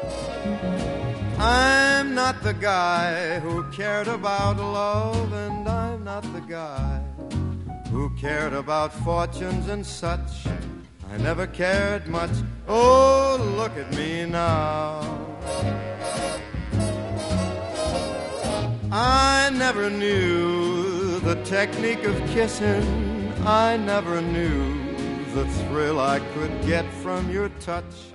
I'm not the guy who cared about love, and I'm not the guy who cared about fortunes and such. I never cared much. Oh, look at me now. I never knew the technique of kissing. I never knew the thrill I could get from your touch.